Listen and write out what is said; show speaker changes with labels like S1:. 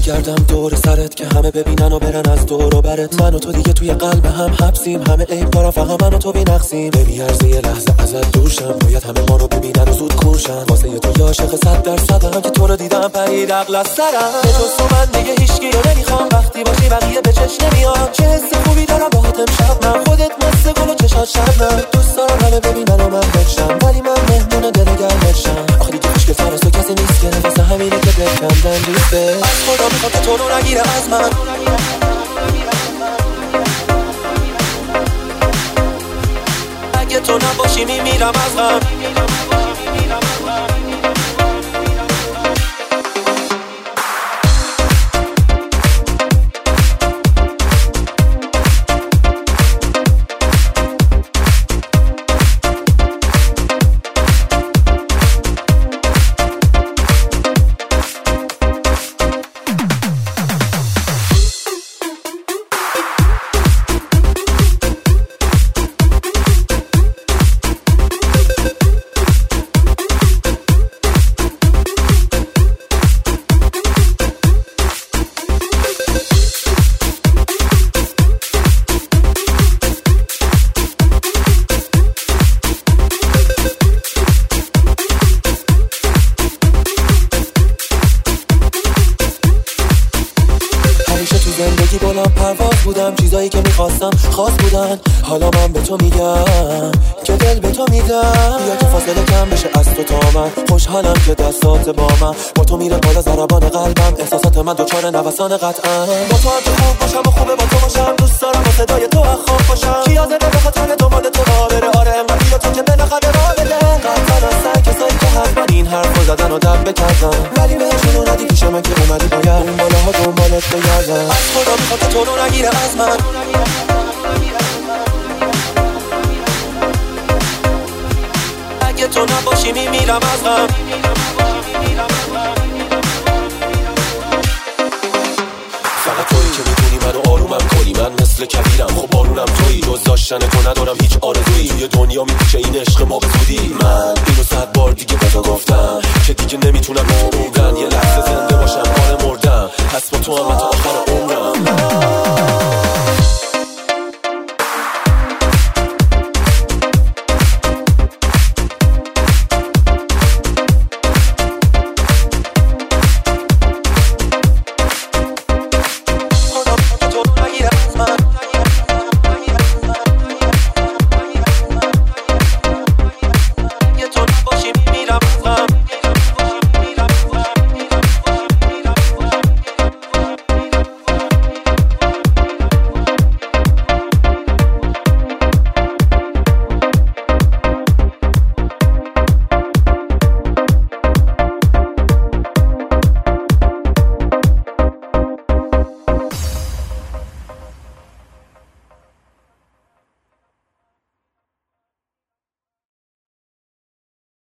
S1: بگردم دور سرت که همه ببینن و برن از دور و برت. من و تو دیگه توی قلب هم حبسیم، همه عیب دارم فقط من و تو بی‌نقصیم. نمیارزه یه لحظه ازت دور شم، باید همه ما رو ببینن و زود کورشن. واسه تو عاشق 100% که تو رو دیدم پرید عقل از سرم. به جز تو من دیگه هیچکی رو نمیخوام، وقتی باشی بقیه به چش نمیاد. چه حس خوبی دارم باهات امشب، من خودت مثل گل و چشات شبنم. دوست دارم همه ببینن و من بشم، ولی من مهمون دل گرمشم. آخه دیگه خوشگل تر از تو کسی نیست که واسه همینه که بکندن دوسته. از خدا میخواد که تو رو نگیره از من، اگه تو نباشی میمیرم از غم. زندگی بلند پرواز بودم، چیزایی که میخواستم خاص بودن. حالا من به تو میگم که دل به تو میدم. بیا که فاصله کم بشه از تو تا من، خوشحالم که دستات با من. با تو میره بالا ضربان قلبم، احساسات من دوچار نوسان قطعا. با تو هم که خوب باشم و خوبه با تو باشم، دوست دارم با صدای تو خواب باشم. کی حاضره به خاطر دنبال تو راه بره؟ آره انقدر بیا تو که بالاخره راه بده. قطعا هستن کسایی که حتما این حرفو زدن و دب بکردن، ولی بهشون اومدی پیش من که اومدی باید اون بالاها دنبالت بگردن. از خدا میخواد که تو رو نگیره از من، اگه تو نباشی میمیرم از غم. فقط تویی که میتونی منو آرومم کنی، من مثل کبیرم خب بارونم تویی. جز داشتن تو ندارم هیچ آرزویی، توی دنیا میپیچه این عشق ما به زودی. من اینو 100 بار دیگه به تو گفتم که دیگه نمیتونم به تو بودن. یه لحظه زنده باشم،